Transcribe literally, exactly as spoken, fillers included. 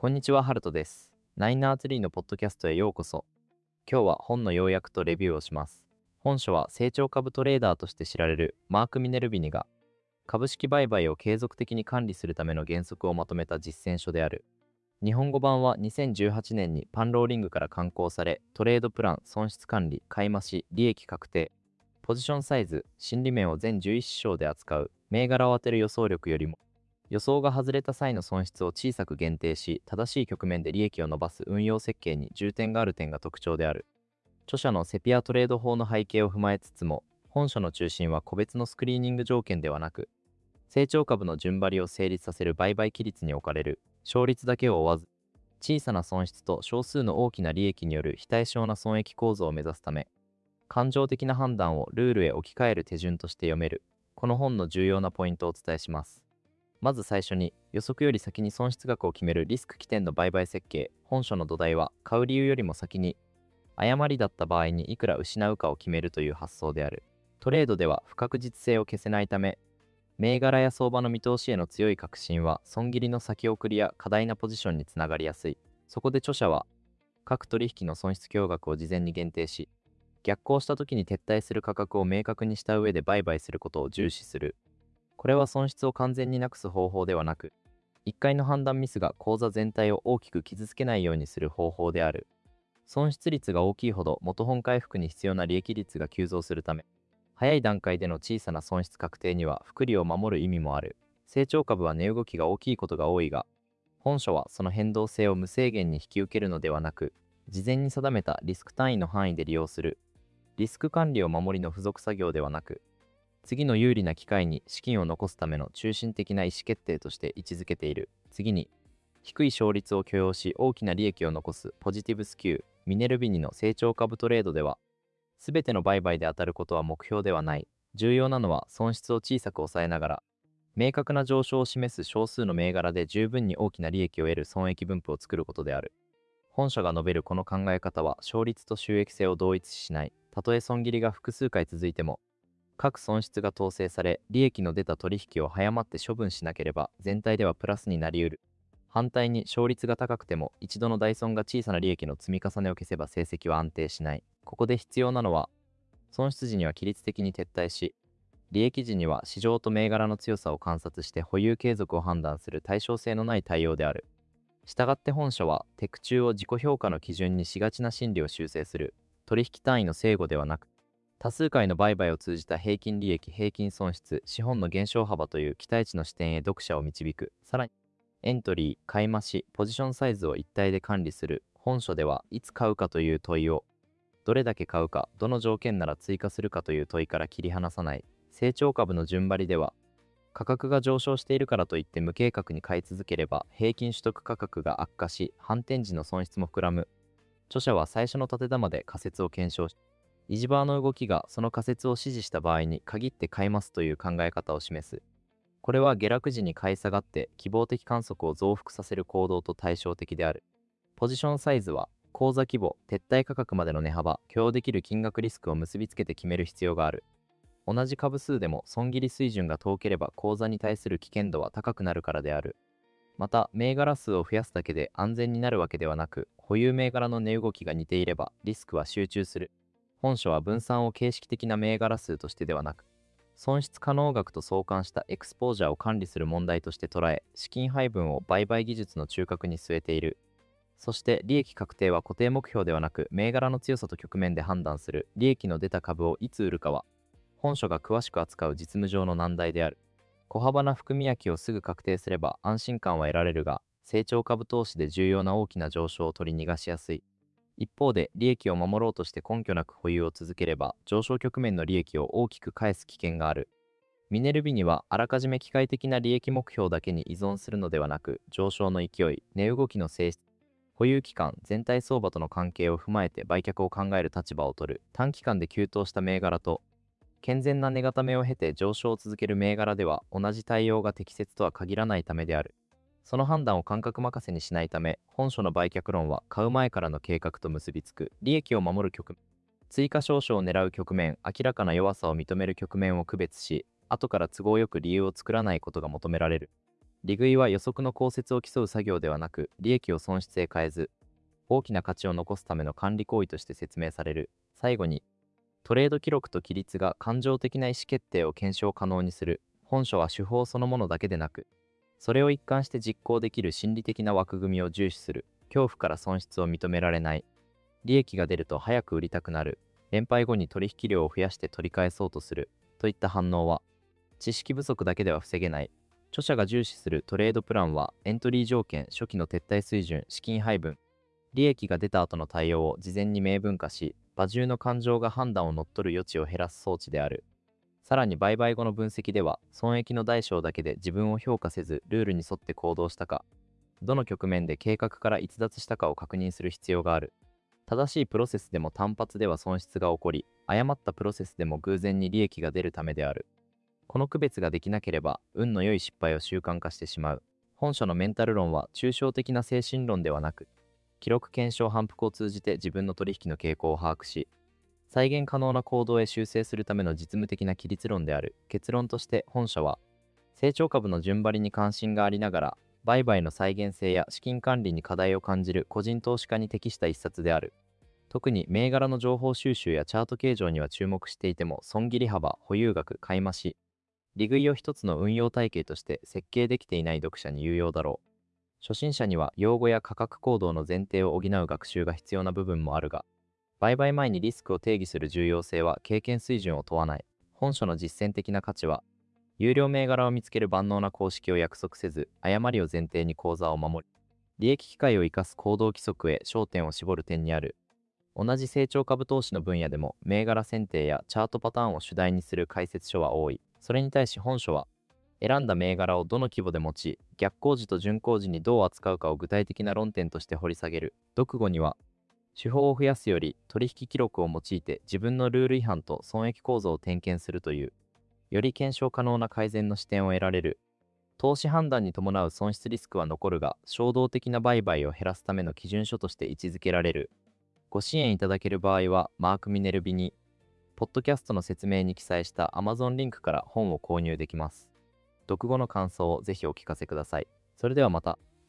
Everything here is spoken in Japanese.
こんにちは、ハルトです。ナインナーツリーのポッドキャストへようこそ。今日は本の要約とレビューをします。本書は成長株トレーダーとして知られるマーク・ミネルビニが株式売買を継続的に管理するための原則をまとめた実践書である。日本語版はにせんじゅうはちねんにパンローリングから刊行され、トレードプラン、損失管理、買い増し、利益確定、ポジションサイズ、心理面を全じゅういち章で扱う銘柄を当てる予想力よりも、予想が外れた際の損失を小さく限定し、正しい局面で利益を伸ばす運用設計に重点がある点が特徴である。著者のセピアトレード法の背景を踏まえつつも、本書の中心は個別のスクリーニング条件ではなく、成長株の順張りを成立させる売買規律に置かれる勝率だけを追わず、小さな損失と少数の大きな利益による非対称な損益構造を目指すため、感情的な判断をルールへ置き換える手順として読める、この本の重要なポイントをお伝えします。まず最初に、予測より先に損失額を決めるリスク起点の売買設計。本書の土台は、買う理由よりも先に、誤りだった場合にいくら失うかを決めるという発想である。トレードでは不確実性を消せないため、銘柄や相場の見通しへの強い確信は、損切りの先送りや過大なポジションにつながりやすい。そこで著者は、各取引の損失驚額を事前に限定し、逆行した時に撤退する価格を明確にした上で売買することを重視する。これは損失を完全になくす方法ではなく、いっかいの判断ミスが口座全体を大きく傷つけないようにする方法である。損失率が大きいほど元本回復に必要な利益率が急増するため、早い段階での小さな損失確定には複利を守る意味もある。成長株は値動きが大きいことが多いが、本書はその変動性を無制限に引き受けるのではなく、事前に定めたリスク単位の範囲で利用する。リスク管理を守りの付属作業ではなく、次の有利な機会に資金を残すための中心的な意思決定として位置づけている。次に、低い勝率を許容し大きな利益を残すポジティブスキュー。ミネルビニの成長株トレードでは、すべての売買で当たることは目標ではない。重要なのは損失を小さく抑えながら、明確な上昇を示す少数の銘柄で十分に大きな利益を得る損益分布を作ることである。本書が述べるこの考え方は勝率と収益性を同一視しない。たとえ損切りが複数回続いても、各損失が統制され、利益の出た取引を早まって処分しなければ、全体ではプラスになり得る。反対に勝率が高くても、一度の大損が小さな利益の積み重ねを消せば成績は安定しない。ここで必要なのは、損失時には規律的に撤退し、利益時には市場と銘柄の強さを観察して保有継続を判断する対称性のない対応である。したがって本書は、テク中を自己評価の基準にしがちな心理を修正する。取引単位の正誤ではなく、多数回の売買を通じた平均利益、平均損失、資本の減少幅という期待値の視点へ読者を導く。さらに、エントリー、買い増し、ポジションサイズを一体で管理する。本書ではいつ買うかという問いを、どれだけ買うか、どの条件なら追加するかという問いから切り離さない。成長株の順張りでは、価格が上昇しているからといって無計画に買い続ければ、平均取得価格が悪化し、反転時の損失も膨らむ。著者は最初の立て玉で仮説を検証し、維持バーの動きがその仮説を支持した場合に限って買いますという考え方を示す。これは下落時に買い下がって希望的観測を増幅させる行動と対照的である。ポジションサイズは、口座規模、撤退価格までの値幅、許容できる金額リスクを結びつけて決める必要がある。同じ株数でも損切り水準が遠ければ口座に対する危険度は高くなるからである。また、銘柄数を増やすだけで安全になるわけではなく、保有銘柄の値動きが似ていればリスクは集中する。本書は分散を形式的な銘柄数としてではなく、損失可能額と相関したエクスポージャーを管理する問題として捉え、資金配分を売買技術の中核に据えている。そして利益確定は固定目標ではなく、銘柄の強さと局面で判断する。利益の出た株をいつ売るかは、本書が詳しく扱う実務上の難題である。小幅な含み焼きをすぐ確定すれば安心感は得られるが、成長株投資で重要な大きな上昇を取り逃がしやすい。一方で、利益を守ろうとして根拠なく保有を続ければ、上昇局面の利益を大きく返す危険がある。ミネルビには、あらかじめ機械的な利益目標だけに依存するのではなく、上昇の勢い、値動きの性質、保有期間、全体相場との関係を踏まえて売却を考える立場を取る。短期間で急騰した銘柄と、健全な値固めを経て上昇を続ける銘柄では、同じ対応が適切とは限らないためである。その判断を感覚任せにしないため、本書の売却論は買う前からの計画と結びつく。利益を守る局面、追加少々を狙う局面、明らかな弱さを認める局面を区別し、後から都合よく理由を作らないことが求められる。 利食いは予測の降雪を競う作業ではなく、利益を損失へ変えず、大きな価値を残すための管理行為として説明される。最後に、トレード記録と規律が感情的な意思決定を検証可能にする。本書は手法そのものだけでなく、それを一貫して実行できる心理的な枠組みを重視する。恐怖から損失を認められない。利益が出ると早く売りたくなる。連敗後に取引量を増やして取り返そうとする。といった反応は、知識不足だけでは防げない。著者が重視するトレードプランは、エントリー条件、初期の撤退水準、資金配分、利益が出た後の対応を事前に明文化し、場中の感情が判断を乗っ取る余地を減らす装置である。さらに売買後の分析では、損益の大小だけで自分を評価せず、ルールに沿って行動したか、どの局面で計画から逸脱したかを確認する必要がある。正しいプロセスでも単発では損失が起こり、誤ったプロセスでも偶然に利益が出るためである。この区別ができなければ、運の良い失敗を習慣化してしまう。本書のメンタル論は抽象的な精神論ではなく、記録検証反復を通じて自分の取引の傾向を把握し、再現可能な行動へ修正するための実務的な規律論である。結論として本書は、成長株の順張りに関心がありながら、売買の再現性や資金管理に課題を感じる個人投資家に適した一冊である。特に銘柄の情報収集やチャート形状には注目していても、損切り幅、保有額、買い増し、利食いを一つの運用体系として設計できていない読者に有用だろう。初心者には用語や価格行動の前提を補う学習が必要な部分もあるが、売買前にリスクを定義する重要性は経験水準を問わない。本書の実践的な価値は、有料銘柄を見つける万能な公式を約束せず、誤りを前提に口座を守り、利益機会を生かす行動規則へ焦点を絞る点にある。同じ成長株投資の分野でも、銘柄選定やチャートパターンを主題にする解説書は多い。それに対し本書は、選んだ銘柄をどの規模で持ち、逆行時と順行時にどう扱うかを具体的な論点として掘り下げる。読後には、手法を増やすより取引記録を用いて自分のルール違反と損益構造を点検するという、より検証可能な改善の視点を得られる。投資判断に伴う損失リスクは残るが、衝動的な売買を減らすための基準書として位置づけられる。ご支援いただける場合は、マーク・ミネルビに、ポッドキャストの説明に記載した Amazon リンクから本を購入できます。読後の感想をぜひお聞かせください。それではまた。